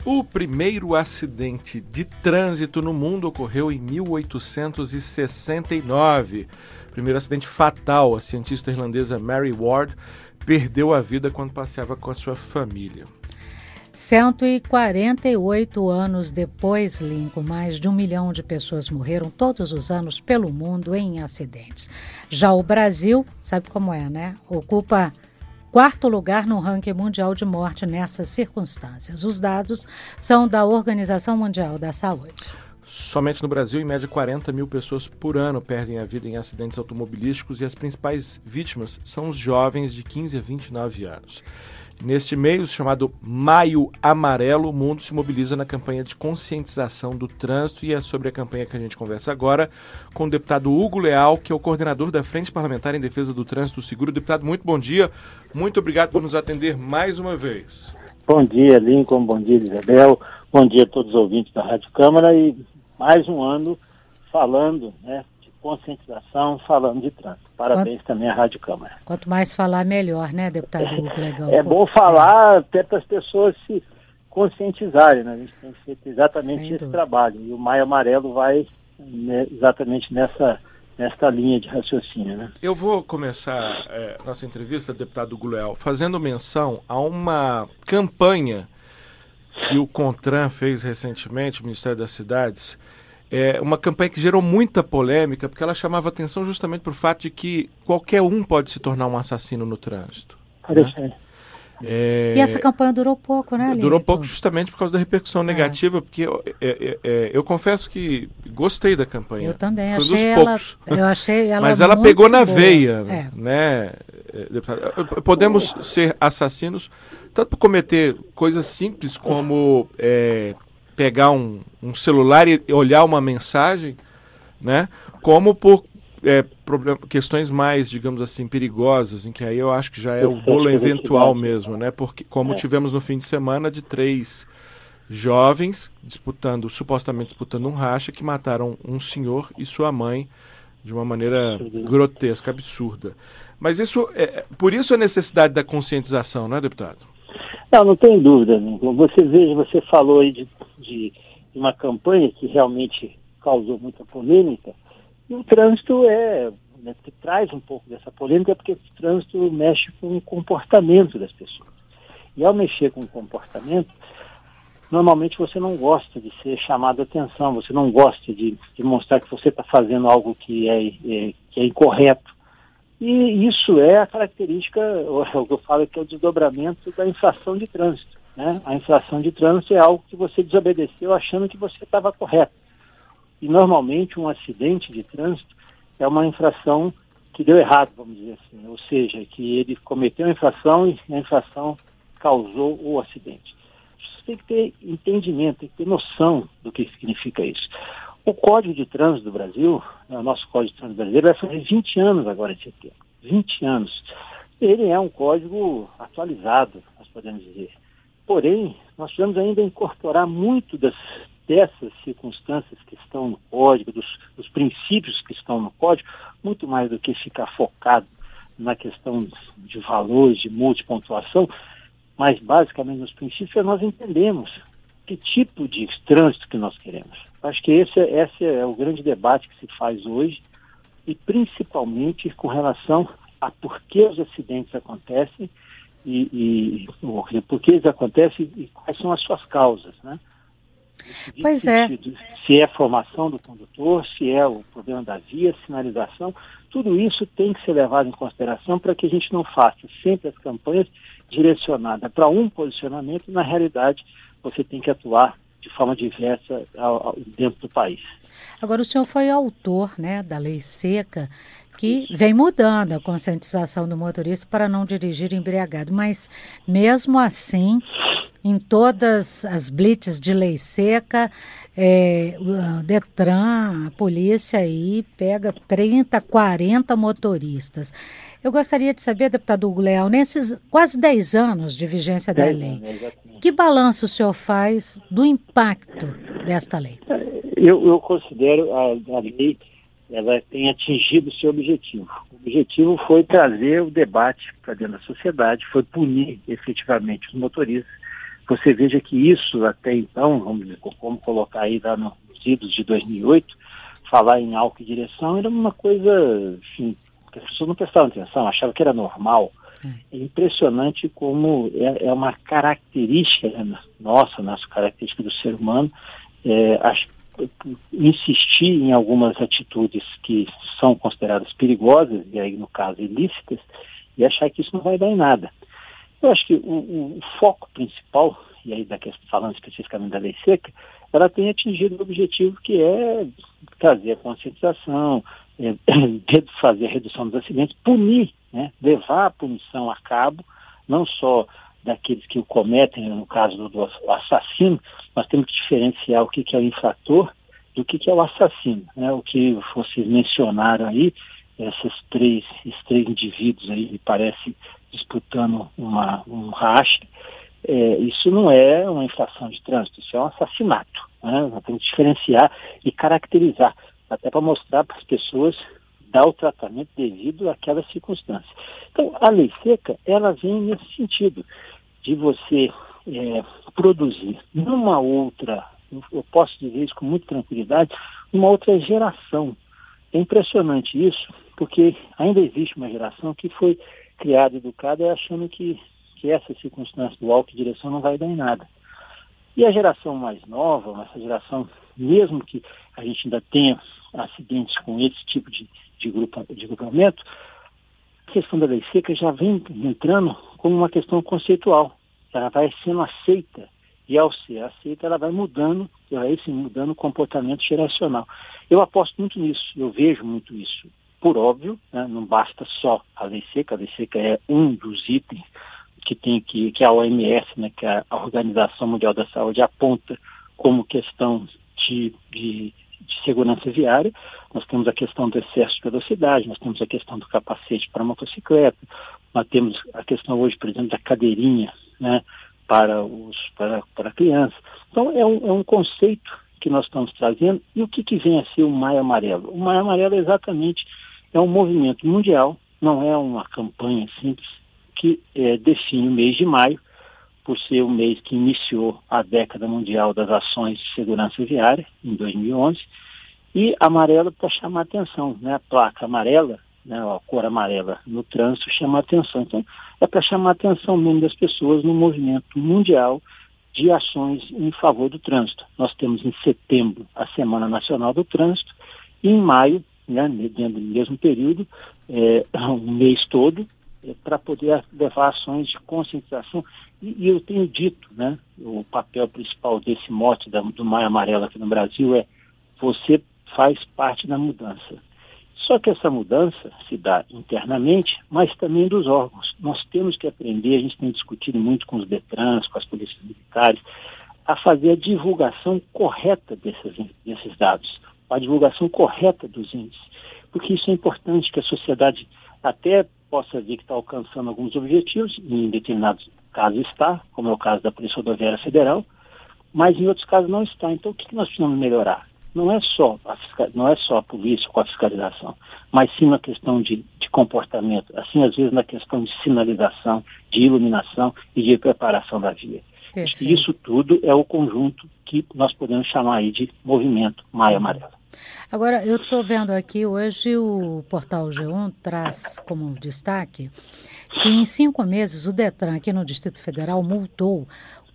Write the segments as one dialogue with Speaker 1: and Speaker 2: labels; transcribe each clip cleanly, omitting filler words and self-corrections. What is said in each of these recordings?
Speaker 1: O primeiro acidente de trânsito no mundo ocorreu em 1869. Primeiro acidente fatal. A cientista irlandesa Mary Ward perdeu a vida quando passeava com a sua família.
Speaker 2: 148 anos depois, Lincoln, mais de 1 milhão de pessoas morreram todos os anos pelo mundo em acidentes. Já o Brasil, sabe como é, né? Ocupa 4º lugar no ranking mundial de morte nessas circunstâncias. Os dados são da Organização Mundial da Saúde.
Speaker 1: Somente no Brasil, em média, 40 mil pessoas por ano perdem a vida em acidentes automobilísticos e as principais vítimas são os jovens de 15 a 29 anos. Neste mês, chamado Maio Amarelo, o mundo se mobiliza na campanha de conscientização do trânsito e é sobre a campanha que a gente conversa agora com o deputado Hugo Leal, que é o coordenador da Frente Parlamentar em Defesa do Trânsito Seguro. Deputado, muito bom dia. Muito obrigado por nos atender mais uma vez.
Speaker 3: Bom dia, Lincoln. Bom dia, Isabel. Bom dia a todos os ouvintes da Rádio Câmara e mais um ano falando, né, de conscientização, falando de trânsito. Parabéns também à Rádio Câmara.
Speaker 2: Quanto mais falar, melhor, né, deputado Hugo? Legal.
Speaker 3: É bom falar até para as pessoas se conscientizarem, né? A gente tem feito exatamente esse trabalho. E o Maio Amarelo vai exatamente nesta linha de raciocínio, né?
Speaker 1: Eu vou começar nossa entrevista, deputado Hugo Leal, fazendo menção a uma campanha que o CONTRAN fez recentemente, o Ministério das Cidades. É uma campanha que gerou muita polêmica, porque ela chamava atenção justamente para o fato de que qualquer um pode se tornar um assassino no trânsito. Né?
Speaker 2: E essa campanha durou pouco, né, Lincoln?
Speaker 1: Durou pouco justamente por causa da repercussão negativa, porque eu confesso que gostei da campanha.
Speaker 2: Eu também,
Speaker 1: foi achei ela,
Speaker 2: eu achei ela
Speaker 1: mas ela
Speaker 2: muito
Speaker 1: pegou na
Speaker 2: boa.
Speaker 1: veia, né? Podemos ser assassinos tanto por cometer coisas simples como pegar um celular e olhar uma mensagem, né? Como por questões mais, digamos assim, perigosas, em que aí eu acho que já é o bolo eventual mesmo, né? Porque como tivemos no fim de semana de 3 jovens supostamente disputando um racha, que mataram um senhor e sua mãe de uma maneira grotesca, absurda. Mas por isso a necessidade da conscientização, não é, deputado?
Speaker 3: Não tem dúvida. Você falou aí de uma campanha que realmente causou muita polêmica, e o trânsito que traz um pouco dessa polêmica, porque o trânsito mexe com o comportamento das pessoas. E ao mexer com o comportamento, normalmente você não gosta de ser chamado a atenção, você não gosta de mostrar que você está fazendo algo que é incorreto. E isso é a característica, o que eu falo que é o desdobramento da infração de trânsito. Né? A infração de trânsito é algo que você desobedeceu achando que você estava correto. E normalmente um acidente de trânsito é uma infração que deu errado, vamos dizer assim. Ou seja, que ele cometeu a infração e a infração causou o acidente. Você tem que ter entendimento, tem que ter noção do que significa isso. O Código de Trânsito do Brasil, o nosso Código de Trânsito brasileiro, vai fazer 20 anos agora de setembro. 20 anos. Ele é um código atualizado, nós podemos dizer. Porém, nós precisamos ainda incorporar muito dessas circunstâncias que estão no código, dos princípios que estão no código, muito mais do que ficar focado na questão de valores, de multipontuação, mas basicamente nos princípios nós entendemos que tipo de trânsito que nós queremos. Acho que esse é o grande debate que se faz hoje, e principalmente com relação a por que os acidentes acontecem e por que eles acontecem e quais são as suas causas, né?
Speaker 2: Pois
Speaker 3: sentido, se é a formação do condutor, se é o problema da via, sinalização, tudo isso tem que ser levado em consideração para que a gente não faça sempre as campanhas direcionadas para um posicionamento. Na realidade, você tem que atuar de forma diversa dentro do país.
Speaker 2: Agora, o senhor foi autor, né, da Lei Seca, que vem mudando a conscientização do motorista para não dirigir embriagado, mas mesmo assim, em todas as blitz de Lei Seca, o Detran, a polícia aí pega 30, 40 motoristas. Eu gostaria de saber, deputado Hugo Leal, nesses quase 10 anos de vigência da lei, que balanço o senhor faz do impacto desta lei?
Speaker 3: Eu considero a lei, ela tem atingido o seu objetivo. O objetivo foi trazer o debate para dentro da sociedade, foi punir efetivamente os motoristas, você veja que isso até então, vamos colocar aí lá nos idos de 2008, falar em álcool e direção era uma coisa, enfim, que as pessoas não prestavam atenção, achavam que era normal. É impressionante como é uma característica nossa característica do ser humano, insistir em algumas atitudes que são consideradas perigosas, e aí no caso ilícitas, e achar que isso não vai dar em nada. Eu acho que o foco principal, e aí falando especificamente da lei seca, ela tem atingido o objetivo que é trazer a conscientização, fazer a redução dos acidentes, punir, né, levar a punição a cabo, não só daqueles que o cometem, no caso do assassino, nós temos que diferenciar o que é o infrator do que é o assassino, né? O que vocês mencionaram aí, esses três indivíduos aí, me parece, disputando um racha, isso não é uma infração de trânsito, isso é um assassinato, né? Nós temos que diferenciar e caracterizar, até para mostrar para as pessoas, dar o tratamento devido àquela circunstância. Então, a lei seca, ela vem nesse sentido, de você produzir numa outra, eu posso dizer isso com muita tranquilidade, uma outra geração. É impressionante isso, porque ainda existe uma geração que foi criada e educada achando que essa circunstância do álcool e direção não vai dar em nada. E a geração mais nova, essa geração, mesmo que a gente ainda tenha acidentes com esse tipo de grupamento, a questão da lei seca já vem entrando como uma questão conceitual. Ela vai sendo aceita, e ao ser aceita, ela vai mudando o comportamento geracional. Eu aposto muito nisso, eu vejo muito isso. Por óbvio, né, não basta só a lei seca é um dos itens que a OMS, né, que é a Organização Mundial da Saúde, aponta como questão de segurança viária. Nós temos a questão do excesso de velocidade, nós temos a questão do capacete para motocicleta, nós temos a questão hoje, por exemplo, da cadeirinha, né, para crianças. Então, é um conceito que nós estamos trazendo. E o que vem a ser o Maio Amarelo? O Maio Amarelo exatamente é um movimento mundial, não é uma campanha simples, que define o mês de maio, por ser o mês que iniciou a década mundial das ações de segurança viária, em 2011, e amarelo para chamar atenção, né? A placa amarela, né, a cor amarela no trânsito chama atenção. Então, é para chamar a atenção mesmo das pessoas no movimento mundial de ações em favor do trânsito. Nós temos em setembro a Semana Nacional do Trânsito e em maio, né, dentro do mesmo período, um mês todo, para poder levar ações de conscientização. E eu tenho dito, né, o papel principal desse mote do Maio Amarelo aqui no Brasil é: você faz parte da mudança. Só que essa mudança se dá internamente, mas também dos órgãos. Nós temos que aprender, a gente tem discutido muito com os DETRANs, com as polícias militares, a fazer a divulgação correta desses dados, a divulgação correta dos índices, porque isso é importante, que a sociedade até possa ver que está alcançando alguns objetivos, em determinados casos está, como é o caso da Polícia Rodoviária Federal, mas em outros casos não está. Então, o que nós precisamos melhorar? Não é só a polícia com a fiscalização, mas sim na questão de comportamento, assim, às vezes na questão de sinalização, de iluminação e de preparação da via. Acho que isso tudo é o conjunto que nós podemos chamar aí de movimento Maio Amarelo.
Speaker 2: Agora, eu estou vendo aqui hoje o portal G1 traz como destaque que em 5 meses o DETRAN aqui no Distrito Federal multou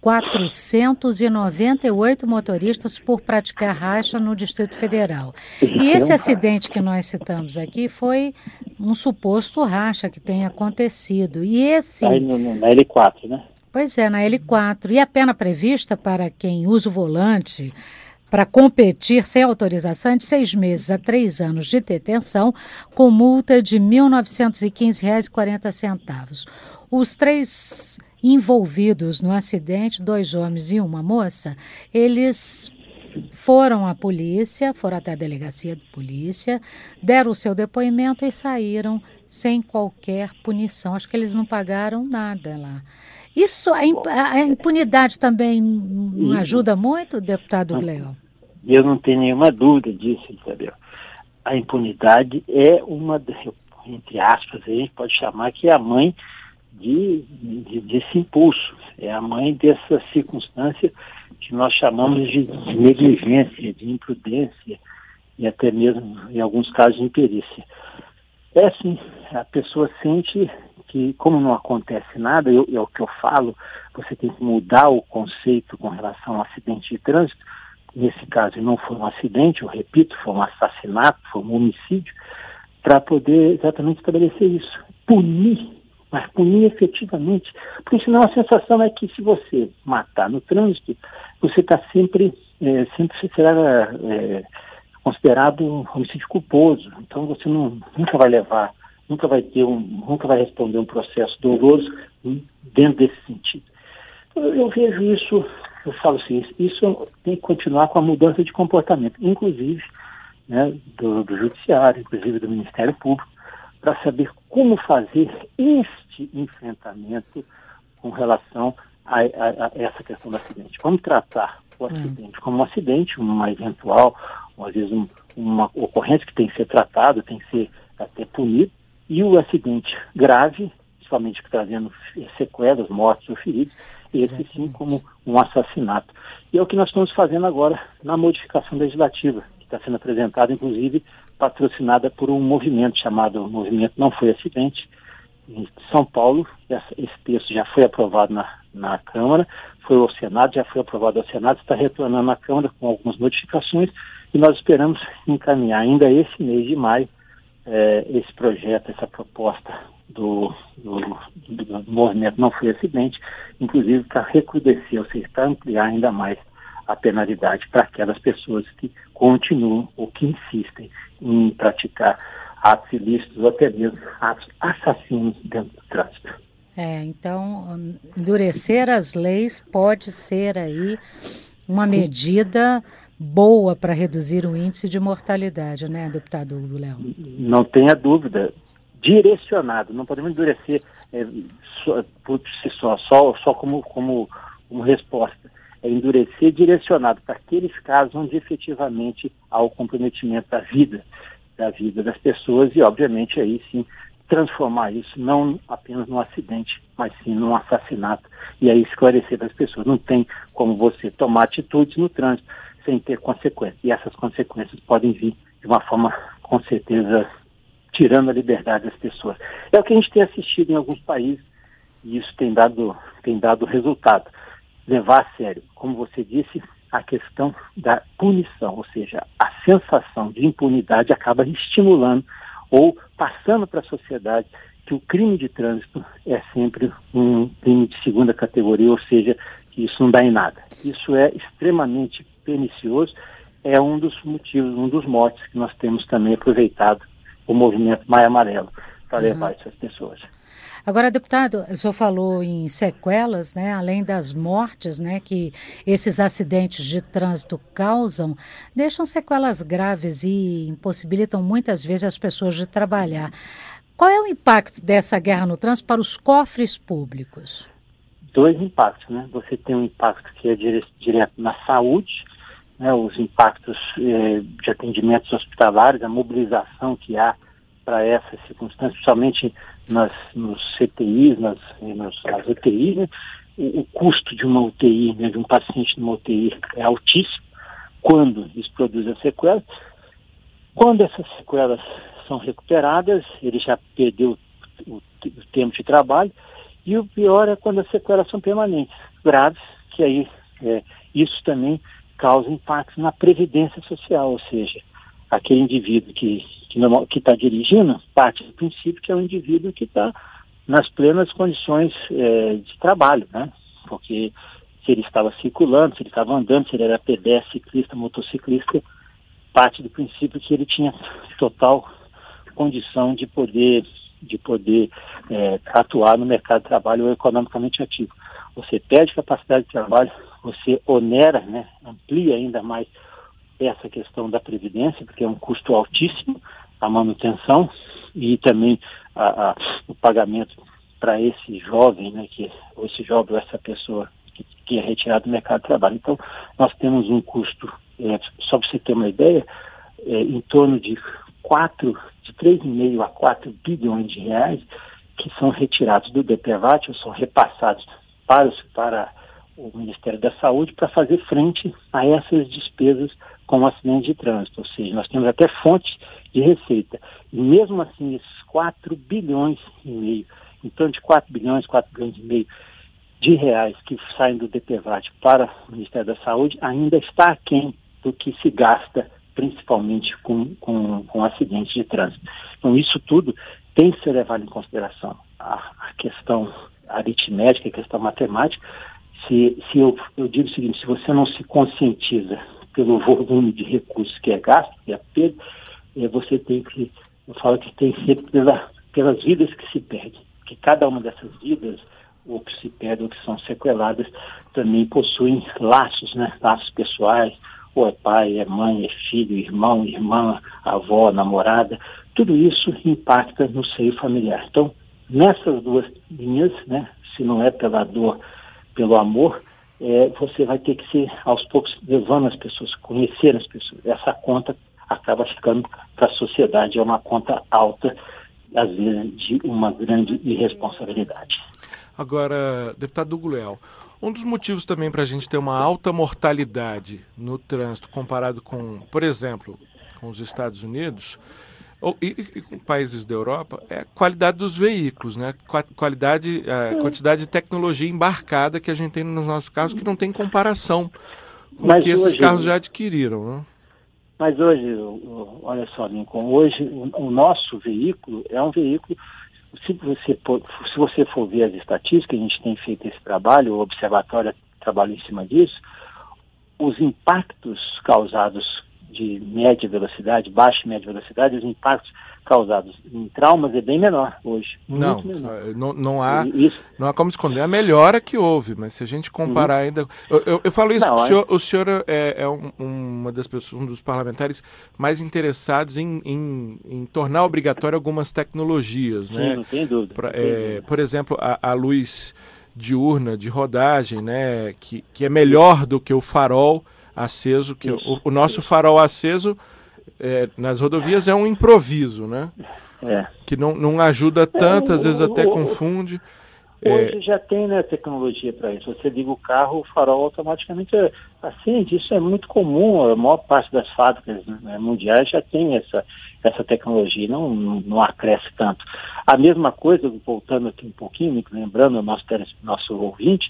Speaker 2: 498 motoristas por praticar racha no Distrito Federal. E esse acidente que nós citamos aqui foi um suposto racha que tem acontecido. E esse...
Speaker 3: Na L4, né?
Speaker 2: Pois é, na L4. E a pena prevista para quem usa o volante para competir sem autorização é de 6 meses a 3 anos de detenção, com multa de R$ 1.915,40. Os 3 envolvidos no acidente, 2 homens e uma moça, eles foram à polícia, foram até a delegacia de polícia, deram o seu depoimento e saíram sem qualquer punição. Acho que eles não pagaram nada lá. Isso, a impunidade também não ajuda muito, deputado Gleo?
Speaker 3: Eu não tenho nenhuma dúvida disso, Isabel. A impunidade é uma, entre aspas, a gente pode chamar que é a mãe desse impulso. É a mãe dessa circunstância que nós chamamos de negligência, de imprudência e até mesmo, em alguns casos, de imperícia. É assim, a pessoa sente que, como não acontece nada, é o que eu falo, você tem que mudar o conceito com relação ao acidente de trânsito. Nesse caso, não foi um acidente, eu repito, foi um assassinato, foi um homicídio, para poder exatamente estabelecer isso. Punir, mas punir efetivamente. Porque senão a sensação é que se você matar no trânsito, você está sempre será considerado um homicídio culposo. Então você nunca vai levar, nunca vai responder um processo doloso dentro desse sentido. Eu vejo isso, eu falo assim, isso tem que continuar com a mudança de comportamento, inclusive, né, do Judiciário, inclusive do Ministério Público, para saber como fazer este enfrentamento com relação a essa questão do acidente. Vamos tratar o acidente como um acidente, uma eventual, ou às vezes uma ocorrência que tem que ser tratada, tem que ser até punido, e o acidente grave, somente trazendo sequelas, mortes ou feridos, esse sim como um assassinato. E é o que nós estamos fazendo agora na modificação legislativa, que está sendo apresentada, inclusive, patrocinada por um movimento chamado Movimento Não Foi Acidente, em São Paulo. Esse texto já foi aprovado na Câmara, foi ao Senado, já foi aprovado ao Senado, está retornando à Câmara com algumas modificações, e nós esperamos encaminhar ainda esse mês de maio esse projeto, essa proposta do movimento Não Foi Acidente, inclusive para recrudescer, ou seja, para ampliar ainda mais a penalidade para aquelas pessoas que continuam ou que insistem em praticar atos ilícitos ou até mesmo atos assassinos dentro do trânsito.
Speaker 2: Então, endurecer as leis pode ser aí uma medida boa para reduzir o índice de mortalidade, né, deputado Hugo Léo?
Speaker 3: Não tenha dúvida. Direcionado, não podemos endurecer por si só como resposta. É endurecer direcionado para aqueles casos onde efetivamente há o comprometimento da vida das pessoas e, obviamente, aí sim, transformar isso não apenas num acidente, mas sim num assassinato e aí esclarecer das pessoas. Não tem como você tomar atitudes no trânsito sem ter consequências. E essas consequências podem vir de uma forma, com certeza, tirando a liberdade das pessoas. É o que a gente tem assistido em alguns países e isso tem dado resultado. Levar a sério, como você disse, a questão da punição, ou seja, a sensação de impunidade acaba estimulando ou passando para a sociedade que o crime de trânsito é sempre um crime de segunda categoria, ou seja, que isso não dá em nada. Isso é extremamente pernicioso, é um dos motivos, um dos motes que nós temos também aproveitado o movimento Maio Amarelo para levar essas pessoas.
Speaker 2: Agora, deputado, o senhor falou em sequelas, né, além das mortes, né, que esses acidentes de trânsito causam, deixam sequelas graves e impossibilitam muitas vezes as pessoas de trabalhar. Qual é o impacto dessa guerra no trânsito para os cofres públicos?
Speaker 3: Dois impactos, né? Você tem um impacto que é direto na saúde, né, os impactos de atendimentos hospitalares, a mobilização que há para essas circunstâncias, principalmente nos CTIs, nas UTIs, né? O custo de uma UTI, né, de um paciente numa UTI é altíssimo quando isso produz as sequelas. Quando essas sequelas são recuperadas, ele já perdeu o tempo de trabalho, e o pior é quando as sequelas são permanentes, graves, que aí isso também causa impactos na previdência social, ou seja, aquele indivíduo que está dirigindo parte do princípio que é um indivíduo que está nas plenas condições de trabalho, né? Porque se ele estava circulando, se ele estava andando, se ele era pedestre, ciclista, motociclista, parte do princípio que ele tinha total condição de poder atuar no mercado de trabalho ou economicamente ativo. Você perde capacidade de trabalho, você onera, né, amplia ainda mais essa questão da previdência, porque é um custo altíssimo, a manutenção e também o pagamento para esse jovem, né, ou essa pessoa que é retirada do mercado de trabalho. Então, nós temos um custo, só para você ter uma ideia, em torno de 3,5 a 4 bilhões de reais que são retirados do DPVAT ou são repassados para o Ministério da Saúde para fazer frente a essas despesas com acidente de trânsito. Ou seja, nós temos até fonte de receita. E mesmo assim, esses 4 bilhões e meio, em torno de 4 bilhões e meio de reais que saem do DPVAT para o Ministério da Saúde, ainda está aquém do que se gasta principalmente com acidentes de trânsito. Então, isso tudo tem que ser levado em consideração. A questão aritmética, a questão matemática, eu digo o seguinte, se você não se conscientiza pelo volume de recursos que é gasto, que é perda, você tem que, eu falo que tem que ser pelas vidas que se perdem, porque cada uma dessas vidas, ou que se perdem, ou que são sequeladas, também possuem laços, né? Laços pessoais, ou é pai, é mãe, é filho, irmão, irmã, avó, namorada, tudo isso impacta no seio familiar. Então, nessas duas linhas, né, se não é pela dor, pelo amor, você vai ter que ser, aos poucos, levando as pessoas, conhecer as pessoas. Essa conta acaba ficando para a sociedade, é uma conta alta, às vezes de uma grande irresponsabilidade.
Speaker 1: Agora, deputado Hugo Leal, um dos motivos também para a gente ter uma alta mortalidade no trânsito comparado com, por exemplo, com os Estados Unidos e com países da Europa, é a qualidade dos veículos, né? A quantidade de tecnologia embarcada que a gente tem nos nossos carros que não tem comparação com o que esses carros já adquiriram, né?
Speaker 3: Mas hoje, olha só, Lincoln, hoje o nosso veículo é um veículo, se você for ver as estatísticas, a gente tem feito esse trabalho, o Observatório trabalha em cima disso, os impactos causados de média velocidade, baixa e média velocidade, os impactos causados em traumas é bem menor hoje.
Speaker 1: Não há como esconder a melhora que houve, mas se a gente comparar ainda... Eu falo isso, o senhor é uma das pessoas, um dos parlamentares mais interessados em tornar obrigatório algumas tecnologias, né?
Speaker 3: Sim, não tem dúvida.
Speaker 1: Por exemplo, a luz diurna de rodagem, né? Que é melhor do que o farol aceso, que o nosso farol aceso nas rodovias é um improviso, né? Que não ajuda tanto, às vezes até confunde.
Speaker 3: Hoje já tem, né, tecnologia para isso. Você liga o carro, o farol automaticamente acende. Isso é muito comum, a maior parte das fábricas, né, mundiais já tem essa tecnologia, não acresce tanto. A mesma coisa, voltando aqui um pouquinho, lembrando o nosso ouvinte,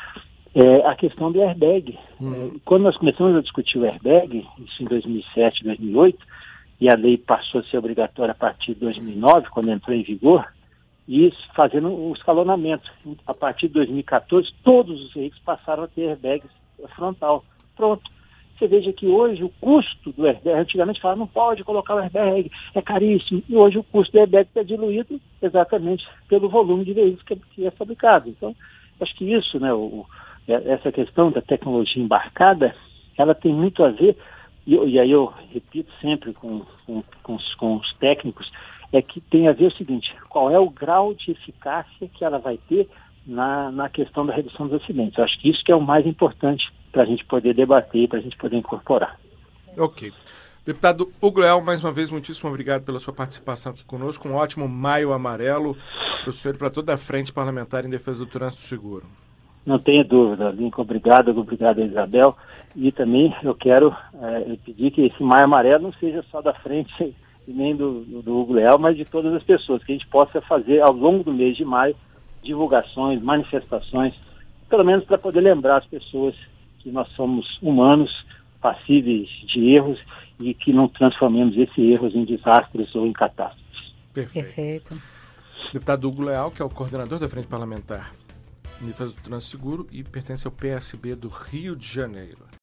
Speaker 3: a questão do airbag. Quando nós começamos a discutir o airbag, isso em 2007, 2008, e a lei passou a ser obrigatória a partir de 2009, quando entrou em vigor, e isso fazendo o escalonamento. A partir de 2014, todos os veículos passaram a ter airbags frontal. Pronto. Você veja que hoje o custo do airbag, antigamente falava, não pode colocar o airbag, é caríssimo, e hoje o custo do airbag está diluído exatamente pelo volume de veículos que é fabricado. Então, acho que isso, né, essa questão da tecnologia embarcada, ela tem muito a ver, e aí eu repito sempre com os técnicos, é que tem a ver o seguinte, qual é o grau de eficácia que ela vai ter na questão da redução dos acidentes. Eu acho que isso que é o mais importante para a gente poder debater, para a gente poder incorporar.
Speaker 1: Ok. Deputado Hugo Leal, mais uma vez, muitíssimo obrigado pela sua participação aqui conosco. Um ótimo Maio Amarelo para o senhor e para toda a frente parlamentar em defesa do trânsito seguro.
Speaker 3: Não tenha dúvida, Lincoln, obrigado, Isabel. E também eu quero pedir que esse Maio Amarelo não seja só da frente e nem do Hugo Leal, mas de todas as pessoas, que a gente possa fazer ao longo do mês de maio divulgações, manifestações, pelo menos para poder lembrar as pessoas que nós somos humanos, passíveis de erros e que não transformemos esses erros em desastres ou em catástrofes.
Speaker 2: Perfeito.
Speaker 1: Deputado Hugo Leal, que é o coordenador da Frente Parlamentar em defesa do trânsito seguro e pertence ao PSB do Rio de Janeiro.